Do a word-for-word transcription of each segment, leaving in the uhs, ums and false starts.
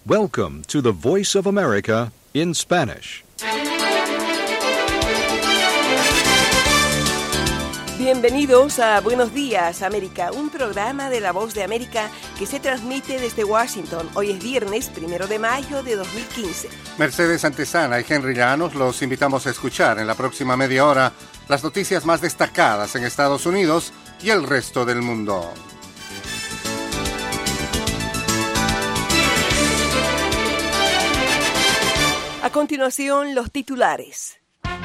Welcome to the Voice of America in Spanish. Bienvenidos a Buenos Días, América, un programa de La Voz de América que se transmite desde Washington. Hoy es viernes, primero de mayo de dos mil quince. Mercedes Antesana y Henry Llanos los invitamos a escuchar en la próxima media hora las noticias más destacadas en Estados Unidos y el resto del mundo. A continuación, los titulares.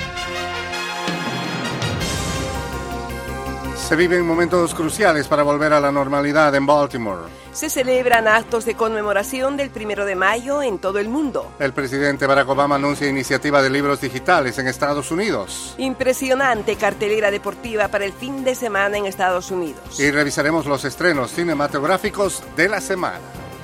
Se viven momentos cruciales para volver a la normalidad en Baltimore. Se celebran actos de conmemoración del primero de mayo en todo el mundo. El presidente Barack Obama anuncia iniciativa de libros digitales en Estados Unidos. Impresionante cartelera deportiva para el fin de semana en Estados Unidos. Y revisaremos los estrenos cinematográficos de la semana.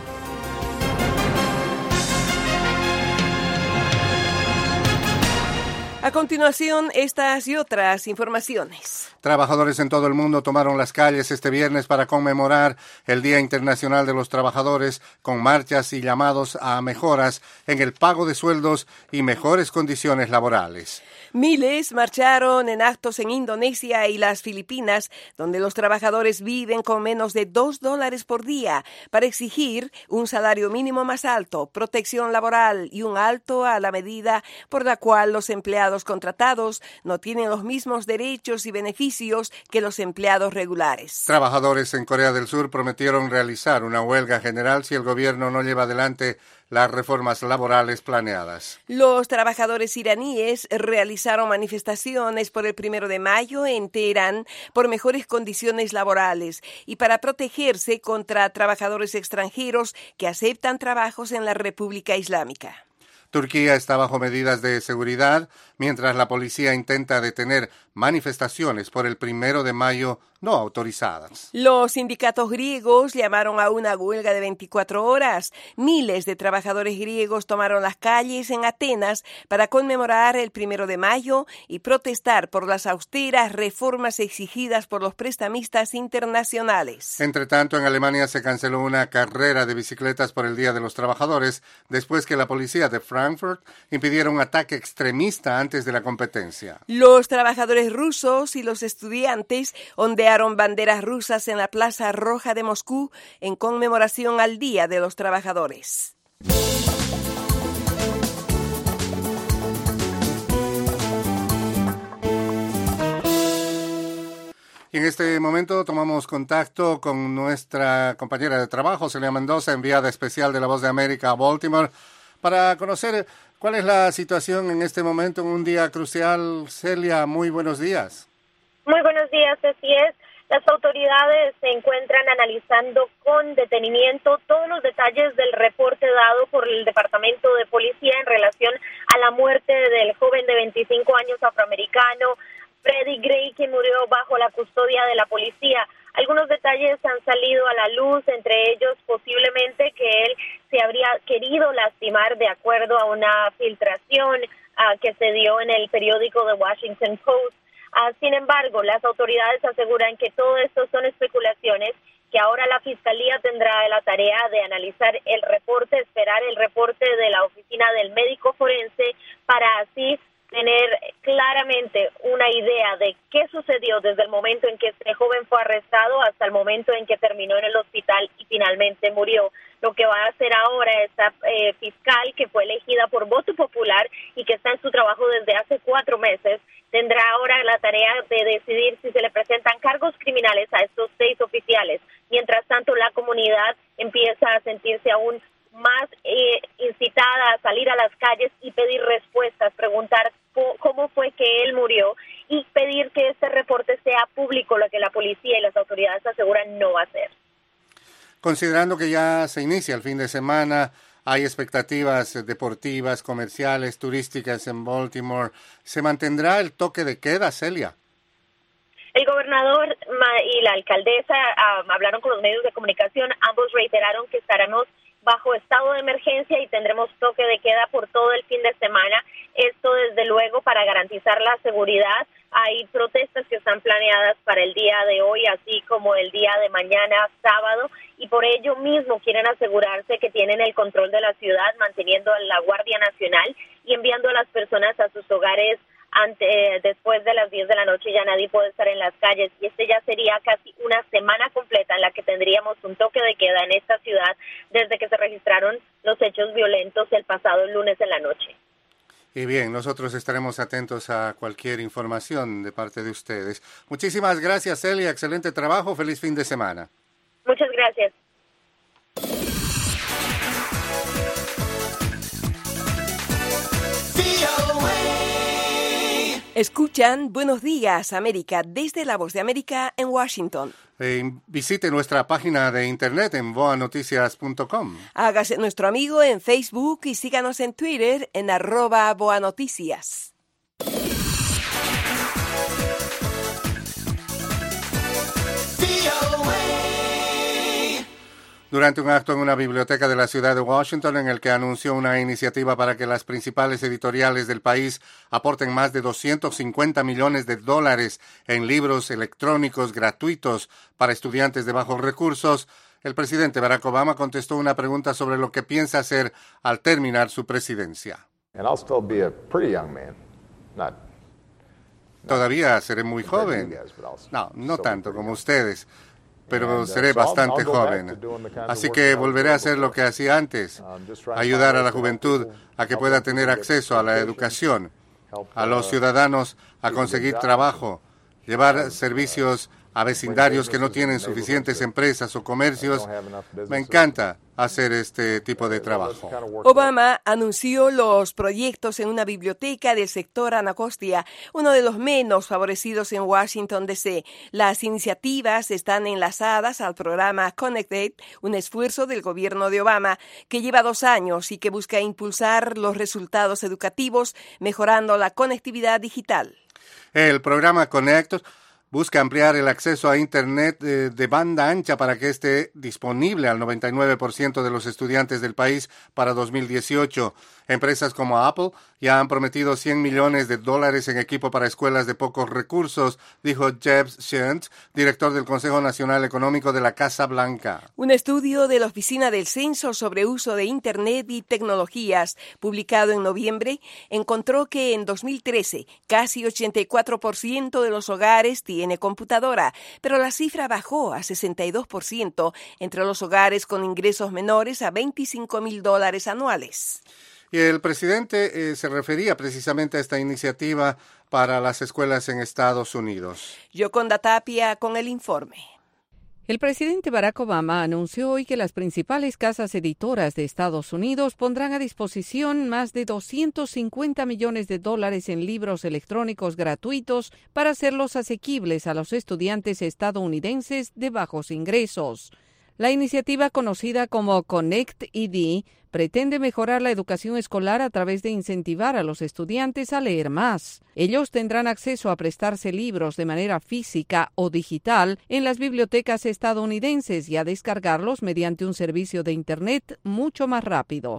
A continuación, estas y otras informaciones. Trabajadores en todo el mundo tomaron las calles este viernes para conmemorar el Día Internacional de los Trabajadores con marchas y llamados a mejoras en el pago de sueldos y mejores condiciones laborales. Miles marcharon en actos en Indonesia y las Filipinas, donde los trabajadores viven con menos de dos dólares por día, para exigir un salario mínimo más alto, protección laboral y un alto a la medida por la cual los empleados contratados no tienen los mismos derechos y beneficios que los empleados regulares. Trabajadores en Corea del Sur prometieron realizar una huelga general si el gobierno no lleva adelante las reformas laborales planeadas. Los trabajadores iraníes realizaron manifestaciones por el primero de mayo en Teherán por mejores condiciones laborales y para protegerse contra trabajadores extranjeros que aceptan trabajos en la República Islámica. Turquía está bajo medidas de seguridad mientras la policía intenta detener manifestaciones por el primero de mayo no autorizadas. Los sindicatos griegos llamaron a una huelga de veinticuatro horas. Miles de trabajadores griegos tomaron las calles en Atenas para conmemorar el primero de mayo y protestar por las austeras reformas exigidas por los prestamistas internacionales. Entre tanto, en Alemania se canceló una carrera de bicicletas por el Día de los Trabajadores después que la policía de Frankfurt impidiera un ataque extremista antes de la competencia. Los trabajadores rusos y los estudiantes ondearon banderas rusas en la Plaza Roja de Moscú en conmemoración al Día de los Trabajadores. Y en este momento tomamos contacto con nuestra compañera de trabajo, Celia Mendoza, enviada especial de La Voz de América a Baltimore, para conocer cuál es la situación en este momento en un día crucial. Celia, muy buenos días. Muy buenos días, así es. Las autoridades se encuentran analizando con detenimiento todos los detalles del reporte dado por el Departamento de Policía en relación a la muerte del joven de veinticinco años afroamericano, Freddie Gray, que murió bajo la custodia de la policía. Algunos detalles han salido a la luz, entre ellos posiblemente que él se habría querido lastimar de acuerdo a una filtración uh, que se dio en el periódico The Washington Post. Uh, sin embargo, las autoridades aseguran que todo esto son especulaciones, que ahora la Fiscalía tendrá la tarea de analizar el reporte, esperar el reporte de la oficina del médico forense para así tener claramente una idea de qué sucedió desde el momento en que este joven fue arrestado hasta el momento en que terminó en el hospital y finalmente murió. Lo que va a hacer ahora esta eh, fiscal, que fue elegida por voto popular y que está en su trabajo desde hace cuatro meses, tendrá ahora la tarea de decidir si se le presentan cargos criminales a estos seis oficiales. Mientras tanto, la comunidad empieza a sentirse aún más eh, incitada a salir a las calles y pedir respuestas, preguntar cómo fue que él murió y pedir que este reporte sea público, lo que la policía y las autoridades aseguran no va a ser. Considerando que ya se inicia el fin de semana, hay expectativas deportivas, comerciales, turísticas en Baltimore, ¿se mantendrá el toque de queda, Celia? El gobernador y la alcaldesa um, hablaron con los medios de comunicación, ambos reiteraron que estaremos bajo estado de emergencia y tendremos toque de queda por todo el fin de semana. Esto, desde luego, para garantizar la seguridad. Hay protestas que están planeadas para el día de hoy, así como el día de mañana, sábado, y y por ello mismo quieren asegurarse que tienen el control de la ciudad, manteniendo la Guardia Nacional y enviando a las personas a sus hogares ante, después de las diez de la noche. Ya nadie puede estar en las calles, y este ya sería casi una semana completa en la que tendríamos un toque de queda en esta ciudad desde que se registraron los hechos violentos el pasado lunes en la noche. Y bien, nosotros estaremos atentos a cualquier información de parte de ustedes. Muchísimas gracias, Celia. Excelente trabajo. Feliz fin de semana. Muchas gracias. Escuchan Buenos Días, América, desde La Voz de América en Washington. Eh, visite nuestra página de internet en boa noticias punto com. Hágase nuestro amigo en Facebook y síganos en Twitter en arroba boanoticias. Durante un acto en una biblioteca de la ciudad de Washington, en el que anunció una iniciativa para que las principales editoriales del país aporten más de doscientos cincuenta millones de dólares en libros electrónicos gratuitos para estudiantes de bajos recursos, el presidente Barack Obama contestó una pregunta sobre lo que piensa hacer al terminar su presidencia. And I'll still be a pretty young man. Not, not Todavía seré muy joven. No, no tanto como ustedes, pero seré bastante joven. Así que volveré a hacer lo que hacía antes, ayudar a la juventud a que pueda tener acceso a la educación, a los ciudadanos a conseguir trabajo, llevar servicios a vecindarios que no tienen suficientes empresas o comercios. Me encanta hacer este tipo de trabajo. Obama anunció los proyectos en una biblioteca del sector Anacostia, uno de los menos favorecidos en Washington, D C Las iniciativas están enlazadas al programa Connected, un esfuerzo del gobierno de Obama que lleva dos años y que busca impulsar los resultados educativos mejorando la conectividad digital. El programa Connected busca ampliar el acceso a Internet de, de banda ancha para que esté disponible al noventa y nueve por ciento de los estudiantes del país para dos mil dieciocho. Empresas como Apple ya han prometido cien millones de dólares en equipo para escuelas de pocos recursos, dijo Jeb Stuart, director del Consejo Nacional Económico de la Casa Blanca. Un estudio de la Oficina del Censo sobre uso de Internet y tecnologías, publicado en noviembre, encontró que en dos mil trece casi ochenta y cuatro por ciento de los hogares tiene computadora, pero la cifra bajó a sesenta y dos por ciento entre los hogares con ingresos menores a veinticinco mil dólares anuales. Y el presidente eh, se refería precisamente a esta iniciativa para las escuelas en Estados Unidos. Yoconda Tapia con el informe. El presidente Barack Obama anunció hoy que las principales casas editoras de Estados Unidos pondrán a disposición más de doscientos cincuenta millones de dólares en libros electrónicos gratuitos para hacerlos asequibles a los estudiantes estadounidenses de bajos ingresos. La iniciativa, conocida como Connect E D, pretende mejorar la educación escolar a través de incentivar a los estudiantes a leer más. Ellos tendrán acceso a prestarse libros de manera física o digital en las bibliotecas estadounidenses y a descargarlos mediante un servicio de Internet mucho más rápido.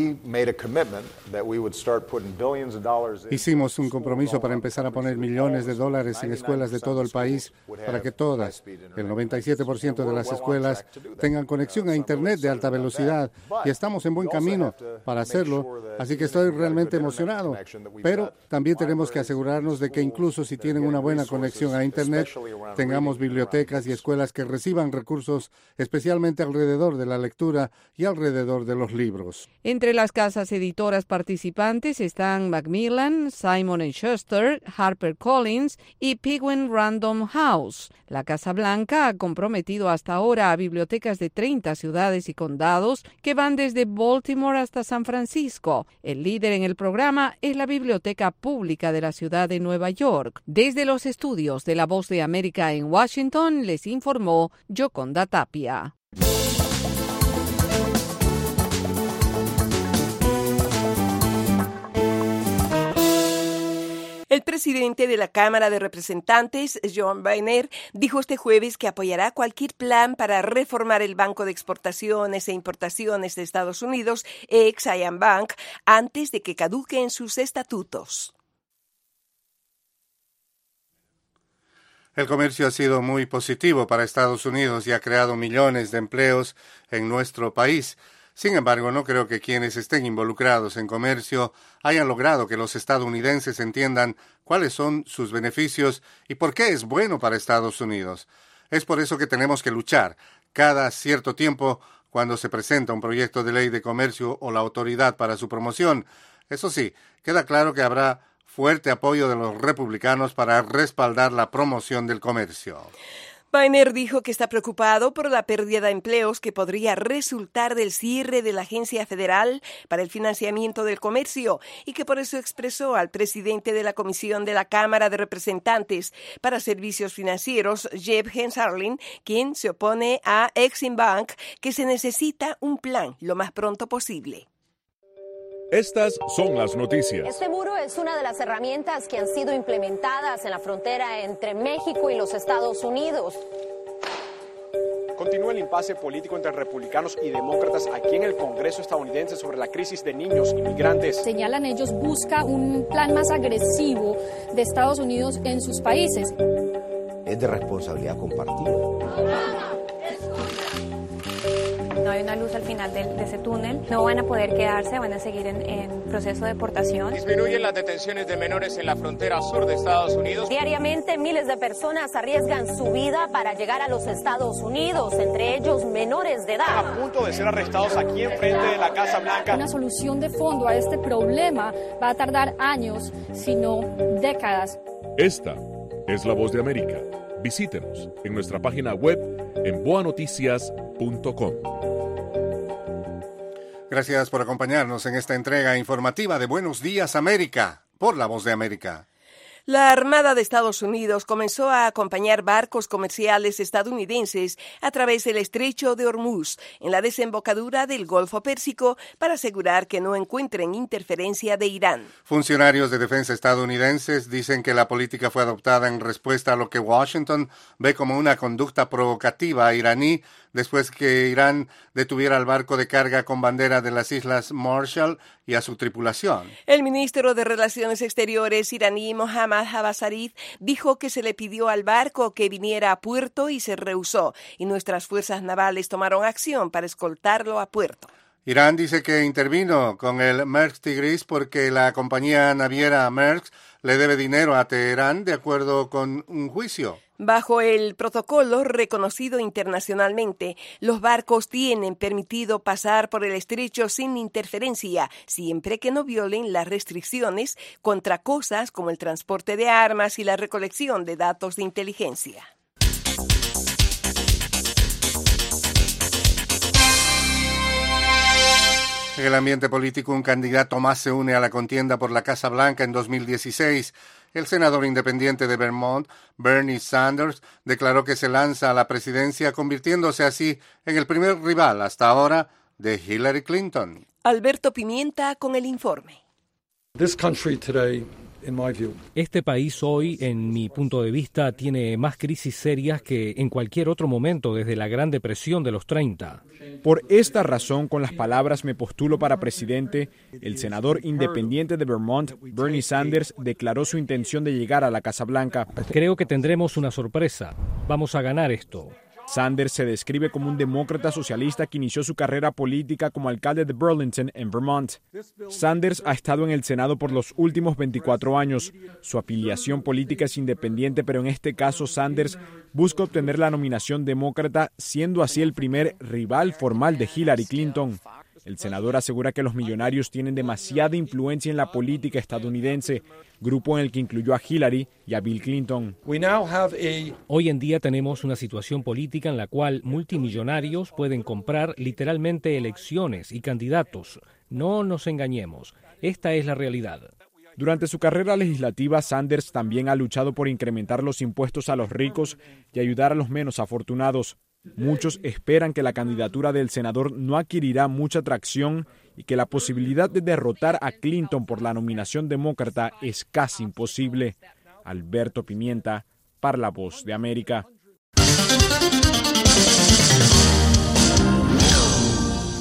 Hicimos un compromiso para empezar a poner millones de dólares en escuelas de todo el país para que todas, el noventa y siete por ciento de las escuelas, tengan conexión a Internet de alta velocidad, y estamos en buen camino para hacerlo, así que estoy realmente emocionado. Pero también tenemos que asegurarnos de que incluso si tienen una buena conexión a Internet, tengamos bibliotecas y escuelas que reciban recursos especialmente alrededor de la lectura y alrededor de los libros. Entre las casas editoras participantes están Macmillan, Simon and Schuster, HarperCollins y Penguin Random House. La Casa Blanca ha comprometido hasta ahora a bibliotecas de treinta ciudades y condados que van desde Baltimore hasta San Francisco. El líder en el programa es la Biblioteca Pública de la ciudad de Nueva York. Desde los estudios de La Voz de América en Washington, les informó Yoconda Tapia. El presidente de la Cámara de Representantes, John Boehner, dijo este jueves que apoyará cualquier plan para reformar el Banco de Exportaciones e Importaciones de Estados Unidos, ex-Zion Bank, antes de que caduquen sus estatutos. El comercio ha sido muy positivo para Estados Unidos y ha creado millones de empleos en nuestro país. Sin embargo, no creo que quienes estén involucrados en comercio hayan logrado que los estadounidenses entiendan cuáles son sus beneficios y por qué es bueno para Estados Unidos. Es por eso que tenemos que luchar cada cierto tiempo cuando se presenta un proyecto de ley de comercio o la autoridad para su promoción. Eso sí, queda claro que habrá fuerte apoyo de los republicanos para respaldar la promoción del comercio. Boehner dijo que está preocupado por la pérdida de empleos que podría resultar del cierre de la Agencia Federal para el Financiamiento del Comercio y que por eso expresó al presidente de la Comisión de la Cámara de Representantes para Servicios Financieros, Jeb Hensarling, quien se opone a Exim Bank, que se necesita un plan lo más pronto posible. Estas son las noticias. Este muro es una de las herramientas que han sido implementadas en la frontera entre México y los Estados Unidos. Continúa el impasse político entre republicanos y demócratas aquí en el Congreso estadounidense sobre la crisis de niños inmigrantes. Señalan ellos, busca un plan más agresivo de Estados Unidos en sus países. Es de responsabilidad compartida. No hay una luz al final de, de ese túnel, no van a poder quedarse, van a seguir en, en proceso de deportación. Disminuyen las detenciones de menores en la frontera sur de Estados Unidos. Diariamente miles de personas arriesgan su vida para llegar a los Estados Unidos, entre ellos menores de edad. Están a punto de ser arrestados aquí enfrente de la Casa Blanca. Una solución de fondo a este problema va a tardar años, sino décadas. Esta es La Voz de América. Visítenos en nuestra página web en boa noticias punto com. Gracias por acompañarnos en esta entrega informativa de Buenos Días América por La Voz de América. La Armada de Estados Unidos comenzó a acompañar barcos comerciales estadounidenses a través del Estrecho de Hormuz en la desembocadura del Golfo Pérsico para asegurar que no encuentren interferencia de Irán. Funcionarios de defensa estadounidenses dicen que la política fue adoptada en respuesta a lo que Washington ve como una conducta provocativa iraní después que Irán detuviera al barco de carga con bandera de las Islas Marshall y a su tripulación. El ministro de Relaciones Exteriores iraní Mohammad Javad Zarif dijo que se le pidió al barco que viniera a puerto y se rehusó, y nuestras fuerzas navales tomaron acción para escoltarlo a puerto. Irán dice que intervino con el Maersk Tigris porque la compañía naviera Maersk le debe dinero a Teherán de acuerdo con un juicio. Bajo el protocolo reconocido internacionalmente, los barcos tienen permitido pasar por el estrecho sin interferencia, siempre que no violen las restricciones contra cosas como el transporte de armas y la recolección de datos de inteligencia. En el ambiente político, un candidato más se une a la contienda por la Casa Blanca en dos mil dieciséis. El senador independiente de Vermont, Bernie Sanders, declaró que se lanza a la presidencia, convirtiéndose así en el primer rival hasta ahora de Hillary Clinton. Alberto Pimienta con el informe. This country today, in my view. Este país hoy, en mi punto de vista, tiene más crisis serias que en cualquier otro momento desde la Gran Depresión de los treinta. Por esta razón, con las palabras "me postulo para presidente", el senador independiente de Vermont, Bernie Sanders, declaró su intención de llegar a la Casa Blanca. Creo que tendremos una sorpresa. Vamos a ganar esto. Sanders se describe como un demócrata socialista que inició su carrera política como alcalde de Burlington, en Vermont. Sanders ha estado en el Senado por los últimos veinticuatro años. Su afiliación política es independiente, pero en este caso Sanders busca obtener la nominación demócrata, siendo así el primer rival formal de Hillary Clinton. El senador asegura que los millonarios tienen demasiada influencia en la política estadounidense, grupo en el que incluyó a Hillary y a Bill Clinton. Hoy en día tenemos una situación política en la cual multimillonarios pueden comprar literalmente elecciones y candidatos. No nos engañemos, esta es la realidad. Durante su carrera legislativa, Sanders también ha luchado por incrementar los impuestos a los ricos y ayudar a los menos afortunados. Muchos esperan que la candidatura del senador no adquirirá mucha tracción y que la posibilidad de derrotar a Clinton por la nominación demócrata es casi imposible. Alberto Pimienta, para La Voz de En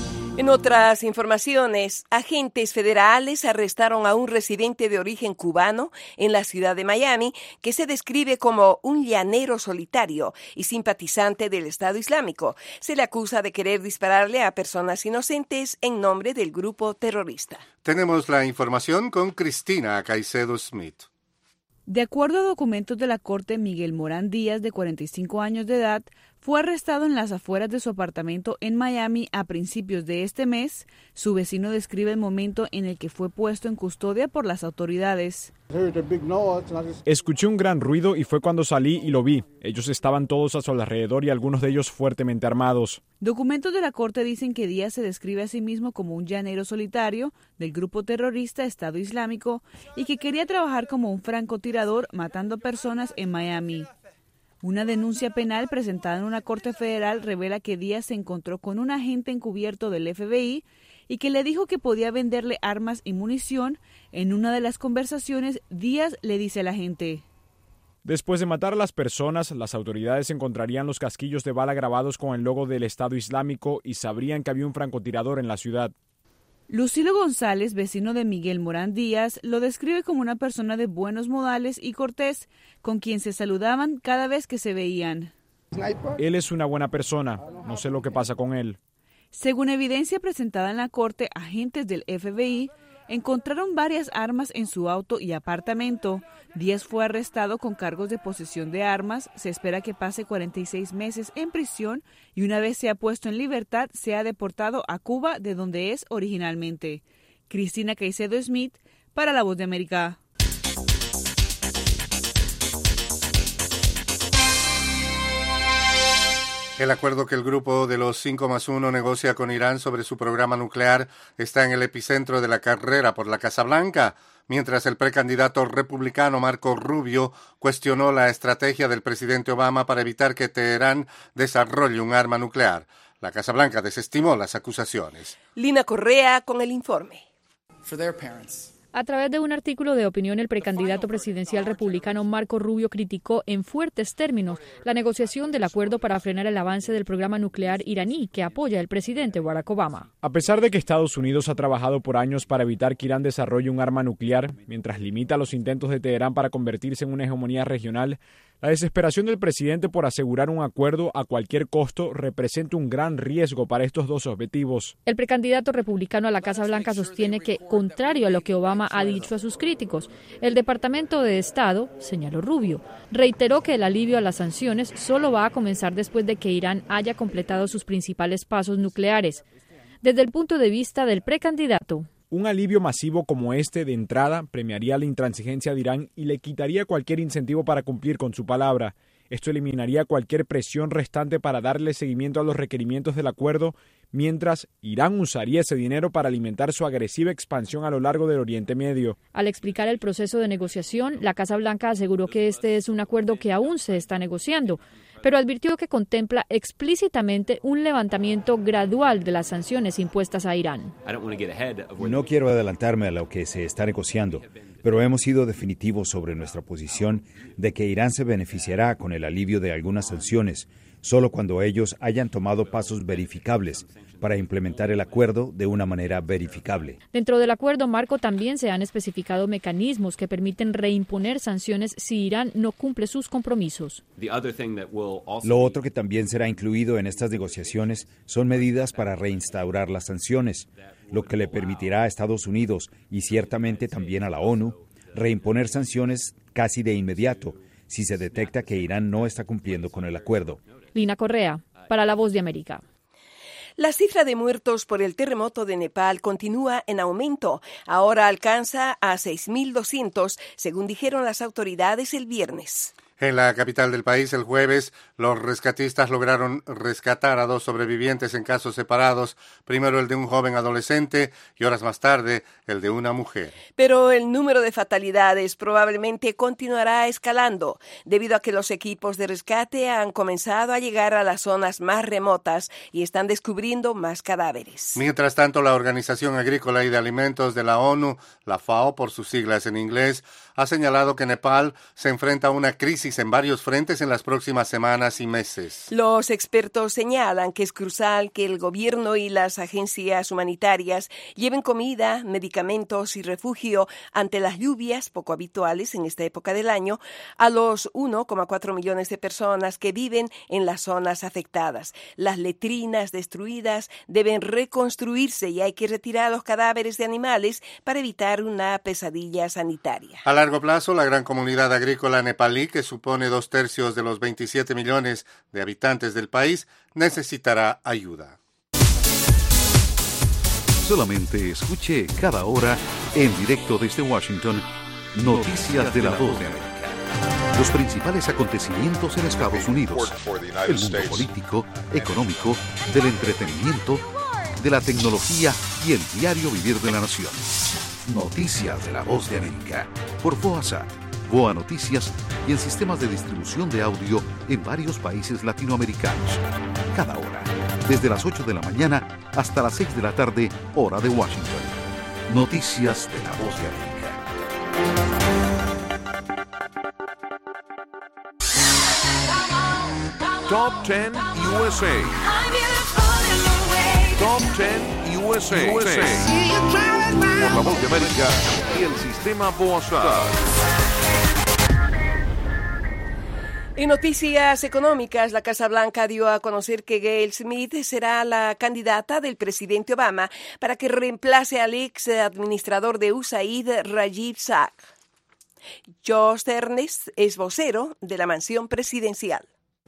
En otras informaciones, agentes federales arrestaron a un residente de origen cubano en la ciudad de Miami que se describe como un llanero solitario y simpatizante del Estado Islámico. Se le acusa de querer dispararle a personas inocentes en nombre del grupo terrorista. Tenemos la información con Cristina Caicedo Smith. De acuerdo a documentos de la corte, Miguel Morán Díaz, de cuarenta y cinco años de edad, fue arrestado en las afueras de su apartamento en Miami a principios de este mes. Su vecino describe el momento en el que fue puesto en custodia por las autoridades. Escuché un gran ruido y fue cuando salí y lo vi. Ellos estaban todos a su alrededor y algunos de ellos fuertemente armados. Documentos de la corte dicen que Díaz se describe a sí mismo como un llanero solitario del grupo terrorista Estado Islámico y que quería trabajar como un francotirador matando personas en Miami. Una denuncia penal presentada en una corte federal revela que Díaz se encontró con un agente encubierto del F B I y que le dijo que podía venderle armas y munición. En una de las conversaciones, Díaz le dice al agente: después de matar a las personas, las autoridades encontrarían los casquillos de bala grabados con el logo del Estado Islámico y sabrían que había un francotirador en la ciudad. Lucilo González, vecino de Miguel Morán Díaz, lo describe como una persona de buenos modales y cortés, con quien se saludaban cada vez que se veían. Él es una buena persona, no sé lo que pasa con él. Según evidencia presentada en la corte, agentes del F B I encontraron varias armas en su auto y apartamento. Díaz fue arrestado con cargos de posesión de armas. Se espera que pase cuarenta y seis meses en prisión y una vez sea puesto en libertad, sea deportado a Cuba, de donde es originalmente. Cristina Caicedo Smith, para La Voz de América. El acuerdo que el grupo de los cinco más uno negocia con Irán sobre su programa nuclear está en el epicentro de la carrera por la Casa Blanca, mientras el precandidato republicano Marco Rubio cuestionó la estrategia del presidente Obama para evitar que Teherán desarrolle un arma nuclear. La Casa Blanca desestimó las acusaciones. Lina Correa con el informe. A través de un artículo de opinión, el precandidato presidencial republicano Marco Rubio criticó en fuertes términos la negociación del acuerdo para frenar el avance del programa nuclear iraní que apoya el presidente Barack Obama. A pesar de que Estados Unidos ha trabajado por años para evitar que Irán desarrolle un arma nuclear, mientras limita los intentos de Teherán para convertirse en una hegemonía regional, la desesperación del presidente por asegurar un acuerdo a cualquier costo representa un gran riesgo para estos dos objetivos. El precandidato republicano a la Casa Blanca sostiene que, contrario a lo que Obama ha dicho a sus críticos, el Departamento de Estado, señaló Rubio, reiteró que el alivio a las sanciones solo va a comenzar después de que Irán haya completado sus principales pasos nucleares. Desde el punto de vista del precandidato, un alivio masivo como este de entrada premiaría la intransigencia de Irán y le quitaría cualquier incentivo para cumplir con su palabra. Esto eliminaría cualquier presión restante para darle seguimiento a los requerimientos del acuerdo, mientras Irán usaría ese dinero para alimentar su agresiva expansión a lo largo del Oriente Medio. Al explicar el proceso de negociación, la Casa Blanca aseguró que este es un acuerdo que aún se está negociando, pero advirtió que contempla explícitamente un levantamiento gradual de las sanciones impuestas a Irán. No quiero adelantarme a lo que se está negociando, pero hemos sido definitivos sobre nuestra posición de que Irán se beneficiará con el alivio de algunas sanciones solo cuando ellos hayan tomado pasos verificables para implementar el acuerdo de una manera verificable. Dentro del acuerdo marco también se han especificado mecanismos que permiten reimponer sanciones si Irán no cumple sus compromisos. Lo otro que también será incluido en estas negociaciones son medidas para reinstaurar las sanciones, lo que le permitirá a Estados Unidos y ciertamente también a la ONU reimponer sanciones casi de inmediato si se detecta que Irán no está cumpliendo con el acuerdo. Lina Correa, para La Voz de América. La cifra de muertos por el terremoto de Nepal continúa en aumento. Ahora alcanza a seis mil doscientos, según dijeron las autoridades el viernes. En la capital del país, el jueves, los rescatistas lograron rescatar a dos sobrevivientes en casos separados, primero el de un joven adolescente y horas más tarde el de una mujer. Pero el número de fatalidades probablemente continuará escalando, debido a que los equipos de rescate han comenzado a llegar a las zonas más remotas y están descubriendo más cadáveres. Mientras tanto, la Organización Agrícola y de Alimentos de la ONU, la FAO por sus siglas en inglés, ha señalado que Nepal se enfrenta a una crisis crisis en varios frentes en las próximas semanas y meses. Los expertos señalan que es crucial que el gobierno y las agencias humanitarias lleven comida, medicamentos y refugio ante las lluvias poco habituales en esta época del año a los uno coma cuatro millones de personas que viven en las zonas afectadas. Las letrinas destruidas deben reconstruirse y hay que retirar los cadáveres de animales para evitar una pesadilla sanitaria. A largo plazo, la gran comunidad agrícola nepalí, que supone dos tercios de los veintisiete millones de habitantes del país, necesitará ayuda. Solamente escuche cada hora, en directo desde Washington, Noticias de la Voz de América. Los principales acontecimientos en Estados Unidos, el mundo político, económico, del entretenimiento, de la tecnología y el diario vivir de la nación. Noticias de la Voz de América, por V O A S A, V O A Noticias y en sistemas de distribución de audio en varios países latinoamericanos. Cada hora, desde las ocho de la mañana hasta las seis de la tarde, hora de Washington. Noticias de la Voz de América. Top ten U S A. Top ten U S A. U S A. Por la Voz de América y el sistema V O A S A. En noticias económicas, la Casa Blanca dio a conocer que Gayle Smith será la candidata del presidente Obama para que reemplace al ex administrador de U S A I D, Rajiv Shah. Josh Ernest es vocero de la mansión presidencial.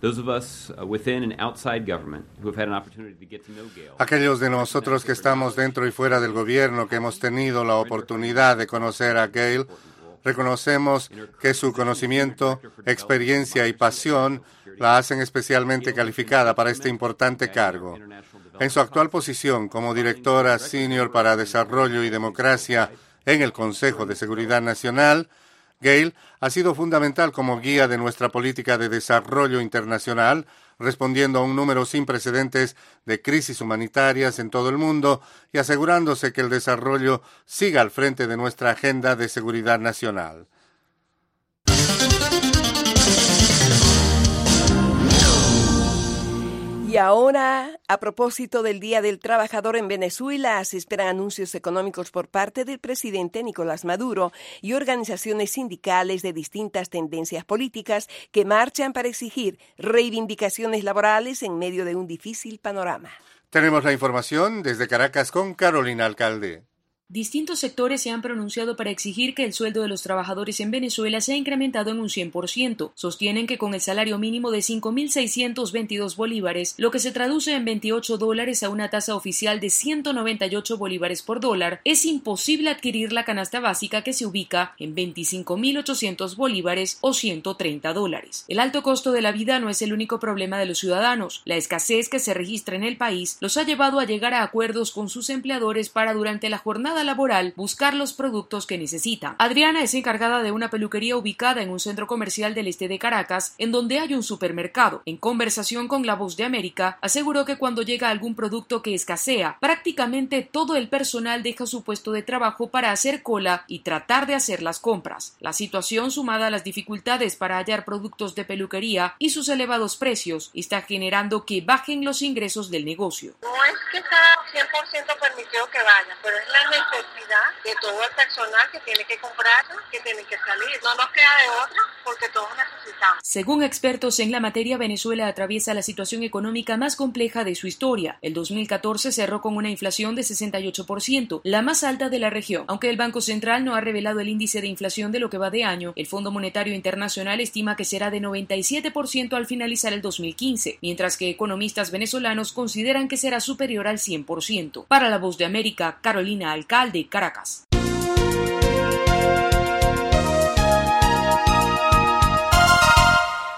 Aquellos de nosotros que estamos dentro y fuera del gobierno, que hemos tenido la oportunidad de conocer a Gayle, reconocemos que su conocimiento, experiencia y pasión la hacen especialmente calificada para este importante cargo. En su actual posición como directora senior para Desarrollo y Democracia en el Consejo de Seguridad Nacional, Gayle ha sido fundamental como guía de nuestra política de desarrollo internacional, respondiendo a un número sin precedentes de crisis humanitarias en todo el mundo y asegurándose que el desarrollo siga al frente de nuestra agenda de seguridad nacional. Y ahora, a propósito del Día del Trabajador en Venezuela, se esperan anuncios económicos por parte del presidente Nicolás Maduro y organizaciones sindicales de distintas tendencias políticas que marchan para exigir reivindicaciones laborales en medio de un difícil panorama. Tenemos la información desde Caracas con Carolina Alcalde. Distintos sectores se han pronunciado para exigir que el sueldo de los trabajadores en Venezuela sea incrementado en un cien por ciento. Sostienen que con el salario mínimo de cinco mil seiscientos veintidós bolívares, lo que se traduce en veintiocho dólares a una tasa oficial de ciento noventa y ocho bolívares por dólar, es imposible adquirir la canasta básica que se ubica en veinticinco mil ochocientos bolívares o ciento treinta dólares. El alto costo de la vida no es el único problema de los ciudadanos. La escasez que se registra en el país los ha llevado a llegar a acuerdos con sus empleadores para durante la jornada laboral buscar los productos que necesitan. Adriana es encargada de una peluquería ubicada en un centro comercial del este de Caracas, en donde hay un supermercado. En conversación con La Voz de América, aseguró que cuando llega algún producto que escasea, prácticamente todo el personal deja su puesto de trabajo para hacer cola y tratar de hacer las compras. La situación, sumada a las dificultades para hallar productos de peluquería y sus elevados precios, está generando que bajen los ingresos del negocio. No es que está cien por ciento permitido que vayan, pero es la necesidad de todo el personal que tiene que comprar, que tiene que salir. No nos queda de otra porque todos necesitamos. Según expertos en la materia, Venezuela atraviesa la situación económica más compleja de su historia. El dos mil catorce cerró con una inflación de sesenta y ocho por ciento, la más alta de la región. Aunque el Banco Central no ha revelado el índice de inflación de lo que va de año, el Fondo Monetario Internacional estima que será de noventa y siete por ciento al finalizar el dos mil quince, mientras que economistas venezolanos consideran que será superior al cien por ciento. Para La Voz de América, Carolina Alcalde, Caracas.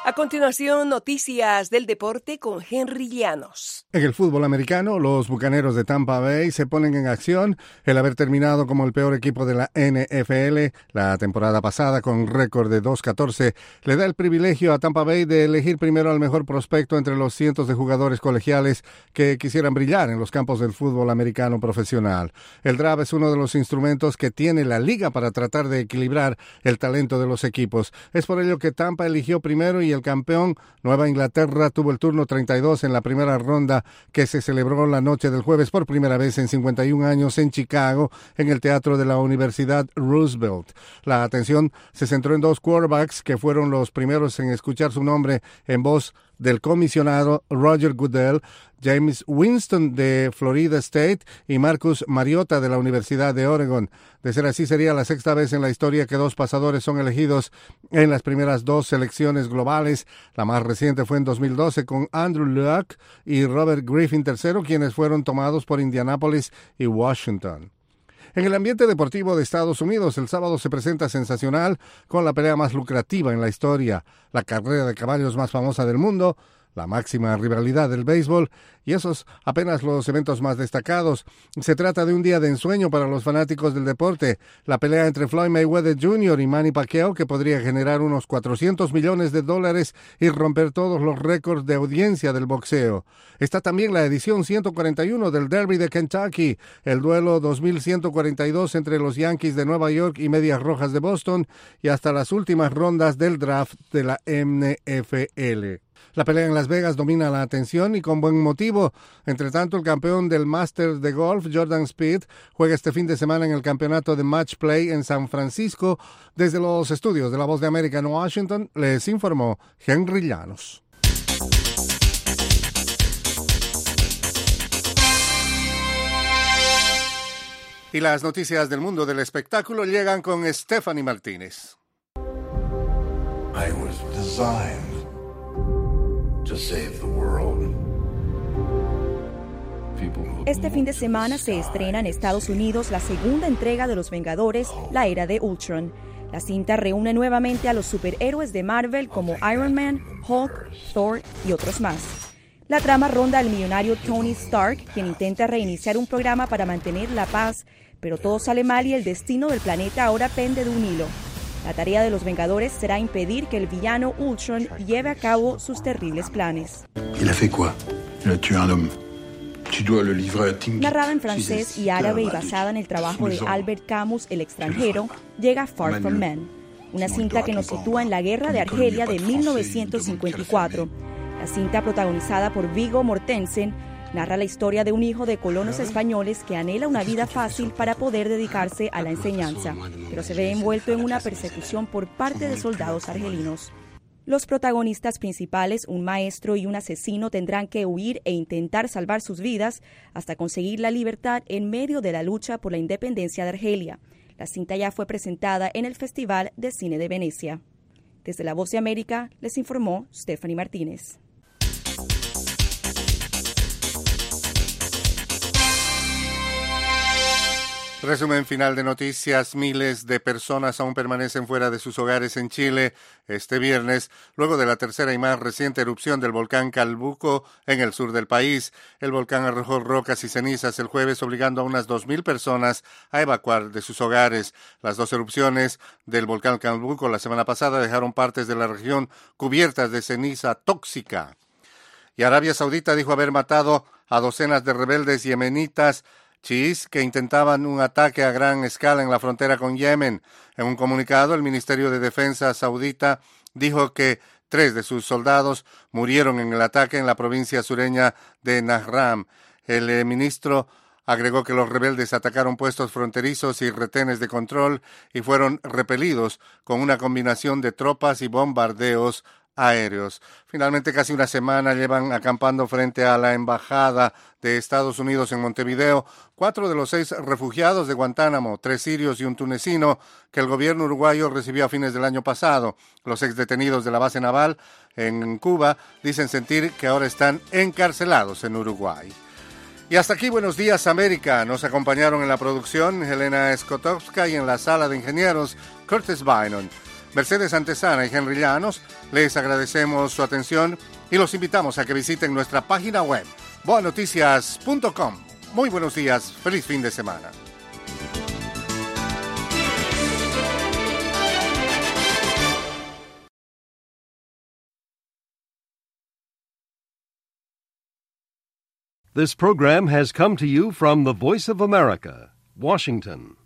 A continuación, noticias del deporte con Henry Llanos. En el fútbol americano, los Bucaneros de Tampa Bay se ponen en acción. El haber terminado como el peor equipo de la N F L la temporada pasada con récord de dos catorce le da el privilegio a Tampa Bay de elegir primero al mejor prospecto entre los cientos de jugadores colegiales que quisieran brillar en los campos del fútbol americano profesional. El draft es uno de los instrumentos que tiene la liga para tratar de equilibrar el talento de los equipos. Es por ello que Tampa eligió primero y el campeón, Nueva Inglaterra, tuvo el turno treinta y dos en la primera ronda que se celebró la noche del jueves por primera vez en cincuenta y un años en Chicago, en el teatro de la Universidad Roosevelt. La atención se centró en dos quarterbacks que fueron los primeros en escuchar su nombre en voz del comisionado Roger Goodell, James Winston de Florida State y Marcus Mariota de la Universidad de Oregon. De ser así, sería la sexta vez en la historia que dos pasadores son elegidos en las primeras dos selecciones globales. La más reciente fue en dos mil doce con Andrew Luck y Robert Griffin tercero, quienes fueron tomados por Indianapolis y Washington. En el ambiente deportivo de Estados Unidos, el sábado se presenta sensacional con la pelea más lucrativa en la historia, la carrera de caballos más famosa del mundo, la máxima rivalidad del béisbol, y esos apenas los eventos más destacados. Se trata de un día de ensueño para los fanáticos del deporte, la pelea entre Floyd Mayweather junior y Manny Pacquiao, que podría generar unos cuatrocientos millones de dólares y romper todos los récords de audiencia del boxeo. Está también la edición ciento cuarenta y uno del Derby de Kentucky, el duelo dos mil ciento cuarenta y dos entre los Yankees de Nueva York y Medias Rojas de Boston, y hasta las últimas rondas del draft de la N F L. La pelea en Las Vegas domina la atención y con buen motivo. Entre tanto, el campeón del Masters de golf, Jordan Spieth, juega este fin de semana en el campeonato de Match Play en San Francisco. Desde los estudios de La Voz de América en Washington, les informó Henry Llanos. Y las noticias del mundo del espectáculo llegan con Stephanie Martínez. I was designed to save the world. Este fin de semana se estrena en Estados Unidos la segunda entrega de Los Vengadores, la era de Ultron. La cinta reúne nuevamente a los superhéroes de Marvel como Iron Man, Hulk, Thor y otros más. La trama ronda al millonario Tony Stark, quien intenta reiniciar un programa para mantener la paz, pero todo sale mal y el destino del planeta ahora pende de un hilo. La tarea de los Vengadores será impedir que el villano Ultron lleve a cabo sus terribles planes. ¿Il a fait quoi? Il a tué un homme. Tu dois le livrer à Tim. Narrada en francés y árabe y basada en el trabajo de Albert Camus, El extranjero, llega Far From Men, una cinta que nos sitúa en la Guerra de Argelia de mil novecientos cincuenta y cuatro. La cinta, protagonizada por Viggo Mortensen, narra la historia de un hijo de colonos españoles que anhela una vida fácil para poder dedicarse a la enseñanza, pero se ve envuelto en una persecución por parte de soldados argelinos. Los protagonistas principales, un maestro y un asesino, tendrán que huir e intentar salvar sus vidas hasta conseguir la libertad en medio de la lucha por la independencia de Argelia. La cinta ya fue presentada en el Festival de Cine de Venecia. Desde La Voz de América, les informó Stephanie Martínez. Resumen final de noticias. Miles de personas aún permanecen fuera de sus hogares en Chile este viernes, luego de la tercera y más reciente erupción del volcán Calbuco en el sur del país. El volcán arrojó rocas y cenizas el jueves, obligando a unas dos mil personas a evacuar de sus hogares. Las dos erupciones del volcán Calbuco la semana pasada dejaron partes de la región cubiertas de ceniza tóxica. Y Arabia Saudita dijo haber matado a docenas de rebeldes yemenitas chiíes que intentaban un ataque a gran escala en la frontera con Yemen. En un comunicado, el Ministerio de Defensa saudita dijo que tres de sus soldados murieron en el ataque en la provincia sureña de Nahram. El eh, ministro agregó que los rebeldes atacaron puestos fronterizos y retenes de control y fueron repelidos con una combinación de tropas y bombardeos aéreos. Finalmente, casi una semana llevan acampando frente a la embajada de Estados Unidos en Montevideo cuatro de los seis refugiados de Guantánamo, tres sirios y un tunecino, que el gobierno uruguayo recibió a fines del año pasado. Los exdetenidos de la base naval en Cuba dicen sentir que ahora están encarcelados en Uruguay. Y hasta aquí, Buenos Días América. Nos acompañaron en la producción Helena Skotowska y en la sala de ingenieros Curtis Bynum. Mercedes Antesana y Henry Llanos, les agradecemos su atención y los invitamos a que visiten nuestra página web, boa noticias punto com. Muy buenos días, feliz fin de semana. This program has come to you from the Voice of America, Washington.